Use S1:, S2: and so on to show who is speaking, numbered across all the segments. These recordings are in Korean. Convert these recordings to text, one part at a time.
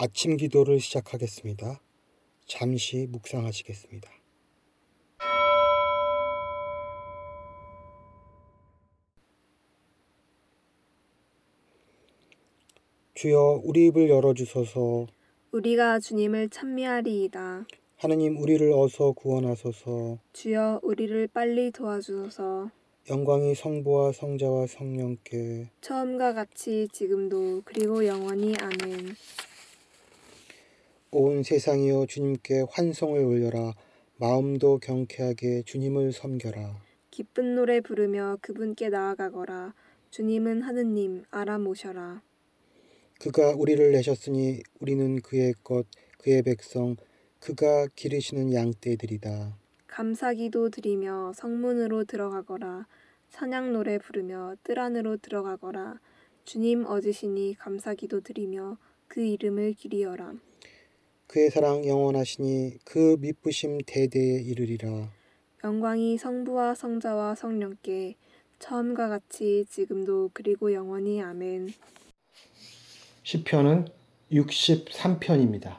S1: 아침 기도를 시작하겠습니다. 잠시 묵상하시겠습니다. 주여 우리 입을 열어주소서.
S2: 우리가 주님을 찬미하리이다.
S1: 하느님 우리를 어서 구원하소서.
S2: 주여 우리를 빨리 도와주소서.
S1: 영광이 성부와 성자와 성령께
S2: 처음과 같이 지금도 그리고 영원히 아멘.
S1: 온 세상이여 주님께 환송을 올려라. 마음도 경쾌하게 주님을 섬겨라.
S2: 기쁜 노래 부르며 그분께 나아가거라. 주님은 하느님 알아 모셔라.
S1: 그가 우리를 내셨으니 우리는 그의 것, 그의 백성, 그가 기르시는 양떼들이다.
S2: 감사기도 드리며 성문으로 들어가거라. 찬양 노래 부르며 뜰 안으로 들어가거라. 주님 얻으시니 감사기도 드리며 그 이름을 기리어라.
S1: 그의 사랑 영원하시니 그 미쁘심 대대에 이르리라.
S2: 영광이 성부와 성자와 성령께 처음과 같이 지금도 그리고 영원히 아멘.
S1: 시편은 63편입니다.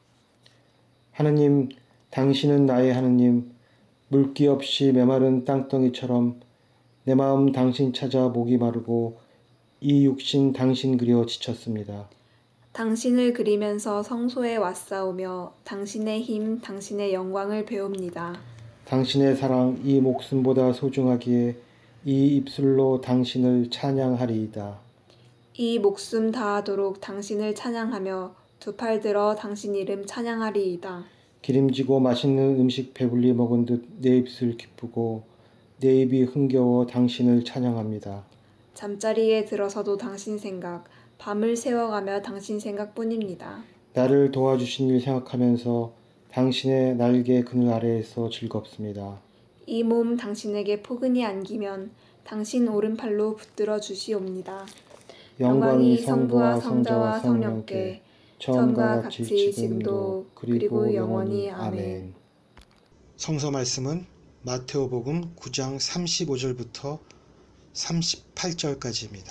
S1: 하느님, 당신은 나의 하느님, 물기 없이 메마른 땅덩이처럼 내 마음 당신 찾아 목이 마르고 이 육신 당신 그려 지쳤습니다.
S2: 당신을 그리면서 성소에 왔사오며 당신의 힘, 당신의 영광을 배웁니다.
S1: 당신의 사랑 이 목숨보다 소중하기에 이 입술로 당신을 찬양하리이다.
S2: 이 목숨 다하도록 당신을 찬양하며 두 팔 들어 당신 이름 찬양하리이다.
S1: 기름지고 맛있는 음식 배불리 먹은 듯 내 입술 기쁘고 내 입이 흥겨워 당신을 찬양합니다.
S2: 잠자리에 들어서도 당신 생각, 밤을 새워가며 당신 생각뿐입니다.
S1: 나를 도와주신 일 생각하면서 당신의 날개 그늘 아래에서 즐겁습니다.
S2: 이 몸 당신에게 포근히 안기면 당신 오른팔로 붙들어 주시옵니다. 영광이 성부와 성자와 성령께 처음과 같이 지금도 그리고 영원히 아멘.
S1: 성서 말씀은 마테오복음 9장 35절부터 38절까지입니다.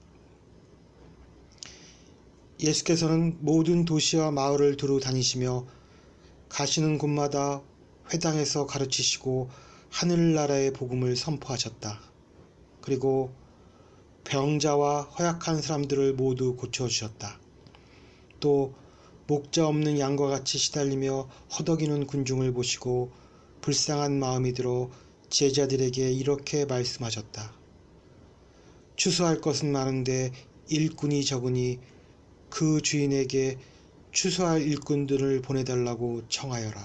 S1: 예수께서는 모든 도시와 마을을 두루 다니시며 가시는 곳마다 회당에서 가르치시고 하늘나라의 복음을 선포하셨다. 그리고 병자와 허약한 사람들을 모두 고쳐주셨다. 또 목자 없는 양과 같이 시달리며 허덕이는 군중을 보시고 불쌍한 마음이 들어 제자들에게 이렇게 말씀하셨다. 추수할 것은 많은데 일꾼이 적으니 그 주인에게 추수할 일꾼들을 보내달라고 청하여라.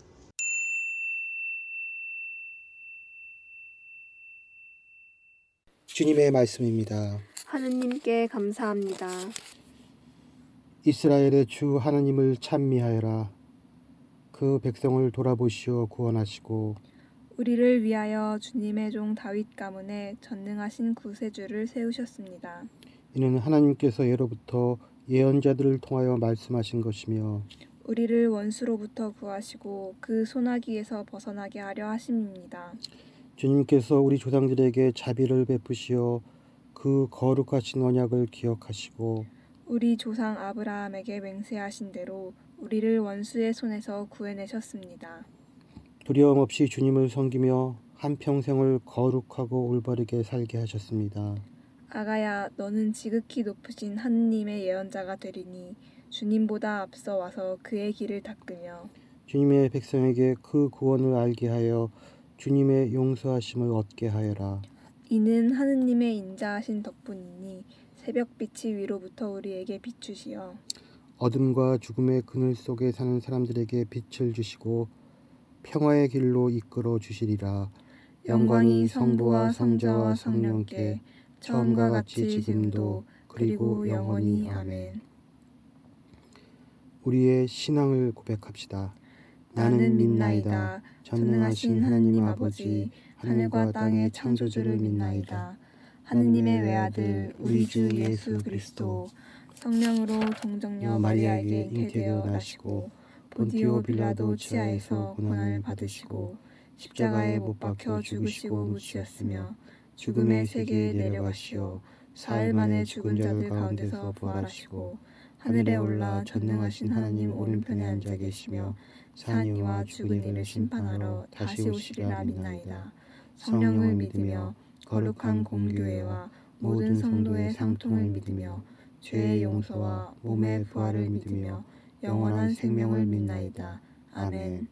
S1: 주님의 말씀입니다.
S2: 하느님께 감사합니다.
S1: 이스라엘의 주 하나님을 찬미하여라. 그 백성을 돌아보시어 구원하시고
S2: 우리를 위하여 주님의 종 다윗 가문에 전능하신 구세주를 세우셨습니다.
S1: 이는 하나님께서 예로부터 예언자들을 통하여 말씀하신 것이며
S2: 우리를 원수로부터 구하시고 그 소나기에서 벗어나게 하려 하심입니다.
S1: 주님께서 우리 조상들에게 자비를 베푸시어 그 거룩하신 언약을 기억하시고
S2: 우리 조상 아브라함에게 맹세하신 대로 우리를 원수의 손에서 구해내셨습니다.
S1: 두려움 없이 주님을 섬기며 한평생을 거룩하고 올바르게 살게 하셨습니다.
S2: 아가야, 너는 지극히 높으신 하느님의 예언자가 되리니 주님보다 앞서 와서 그의 길을 닦으며
S1: 주님의 백성에게 그 구원을 알게 하여 주님의 용서하심을 얻게 하여라.
S2: 이는 하느님의 인자하신 덕분이니 새벽빛이 위로부터 우리에게 비추시어
S1: 어둠과 죽음의 그늘 속에 사는 사람들에게 빛을 주시고 평화의 길로 이끌어 주시리라.
S2: 영광이 성부와 성자와 성령께 처음과 같이 지금도 그리고 영원히 아멘.
S1: 우리의 신앙을 고백합시다.
S2: 나는 믿나이다. 전능하신 하느님 아버지, 하늘과 땅의 창조주를 믿나이다. 하느님의 외아들 우리 주 예수 그리스도 성령으로 동정녀 마리아에게 잉태되어 나시고 본디오 빌라도 치하에서 고난을 받으시고 십자가에 못 박혀 죽으시고 묻히었으며 죽음의 세계에 내려가시어 사흘 만에 죽은 자들 가운데서 부활하시고 하늘에 올라 전능하신 하나님 오른편에 앉아 계시며 산 이와 죽은 이를 심판하러 다시 오시리라 믿나이다. 성령을 믿으며 거룩한 공교회와 모든 성도의 상통을 믿으며 죄의 용서와 몸의 부활을 믿으며 영원한 생명을 믿나이다. 아멘.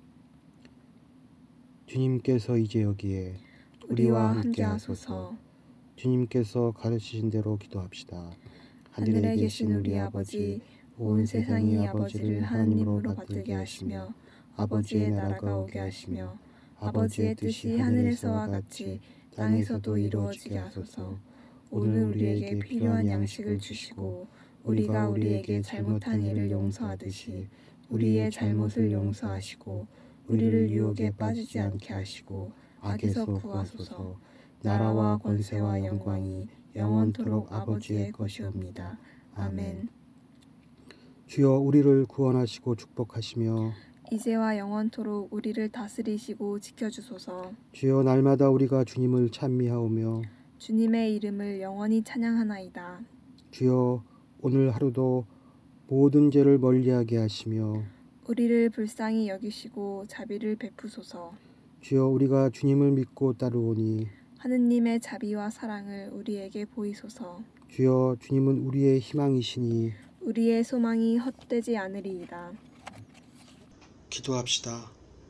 S1: 주님께서 이제 여기에
S2: 우리와 함께 하소서.
S1: 주님께서 가르치신 대로 기도합시다.
S2: 하늘에 계신 우리 아버지, 온 세상이 아버지를 하나님으로 받들게 하시며 아버지의 나라가 오게 하시며 아버지의 뜻이 하늘에서와 같이 땅에서도 이루어지게 하소서. 오늘 우리에게 필요한 양식을 주시고 우리가 우리에게 잘못한 일을 용서하듯이 우리의 잘못을 용서하시고 우리를 유혹에 빠지지 않게 하시고 악에서 구하소서. 나라와 권세와 영광이 영원토록 아버지의 것이옵니다. 아멘.
S1: 주여 우리를 구원하시고 축복하시며
S2: 이제와 영원토록 우리를 다스리시고 지켜주소서.
S1: 주여 날마다 우리가 주님을 찬미하오며
S2: 주님의 이름을 영원히 찬양하나이다.
S1: 주여 오늘 하루도 모든 죄를 멀리하게 하시며
S2: 우리를 불쌍히 여기시고 자비를 베푸소서.
S1: 주여 우리가 주님을 믿고 따르오니
S2: 하느님의 자비와 사랑을 우리에게 보이소서.
S1: 주여 주님은 우리의 희망이시니
S2: 우리의 소망이 헛되지 않으리이다.
S1: 기도합시다.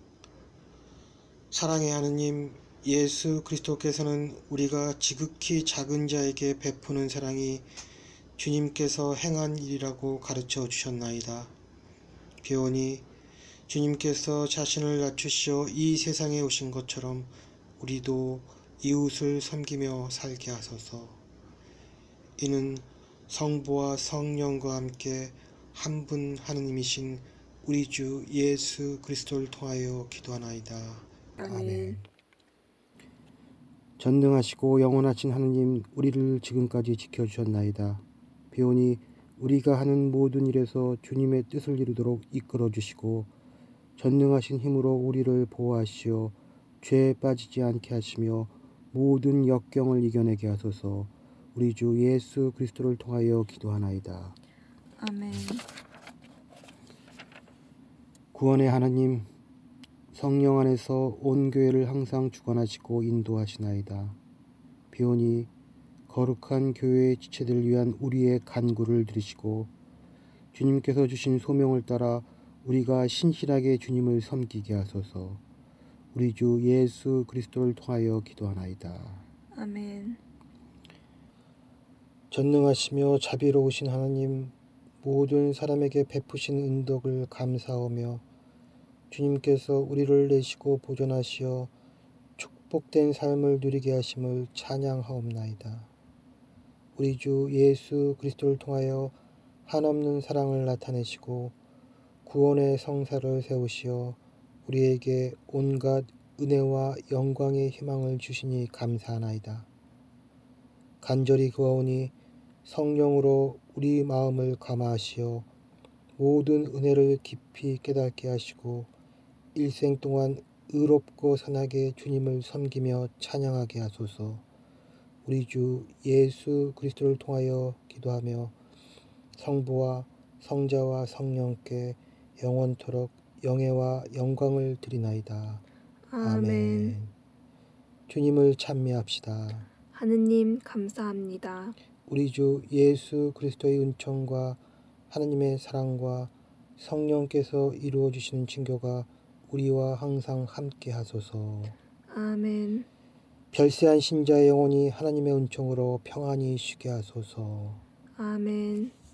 S1: 사랑의 하느님, 예수 그리스도께서는 우리가 지극히 작은 자에게 베푸는 사랑이 주님께서 행한 일이라고 가르쳐 주셨나이다. 비오니 주님께서 자신을 낮추시어 이 세상에 오신 것처럼 우리도 이웃을 섬기며 살게 하소서. 이는 성부와 성령과 함께 한 분 하느님이신 우리 주 예수 그리스도를 통하여 기도하나이다.
S2: 아멘.
S1: 전능하시고 영원하신 하느님, 우리를 지금까지 지켜주셨나이다. 비오니 우리가 하는 모든 일에서 주님의 뜻을 이루도록 이끌어 주시고 전능하신 힘으로 우리를 보호하시어 죄에 빠지지 않게 하시며 모든 역경을 이겨내게 하소서. 우리 주 예수 그리스도를 통하여 기도하나이다.
S2: 아멘.
S1: 구원의 하나님, 성령 안에서 온 교회를 항상 주관하시고 인도하시나이다. 비오니 거룩한 교회의 지체들을 위한 우리의 간구를 들으시고 주님께서 주신 소명을 따라 우리가 신실하게 주님을 섬기게 하소서. 우리 주 예수 그리스도를 통하여 기도하나이다.
S2: 아멘.
S1: 전능하시며 자비로우신 하나님, 모든 사람에게 베푸신 은덕을 감사하며 주님께서 우리를 내시고 보존하시어 축복된 삶을 누리게 하심을 찬양하옵나이다. 우리 주 예수 그리스도를 통하여 한없는 사랑을 나타내시고 구원의 성사를 세우시어 우리에게 온갖 은혜와 영광의 희망을 주시니 감사하나이다. 간절히 구하오니 성령으로 우리 마음을 감화하시어 모든 은혜를 깊이 깨닫게 하시고 일생 동안 의롭고 선하게 주님을 섬기며 찬양하게 하소서. 우리 주 예수 그리스도를 통하여 기도하며 성부와 성자와 성령께 영원토록 영예와 영광을 드리나이다.
S2: 아멘.
S1: 주님을 찬미합시다.
S2: 하느님 감사합니다.
S1: 우리 주 예수 그리스도의 은총과 하나님의 사랑과 성령께서 이루어 주시는 친교가 우리와 항상 함께 하소서.
S2: 아멘.
S1: 별세한 신자의 영혼이 하나님의 은총으로 평안히 쉬게 하소서.
S2: 아멘.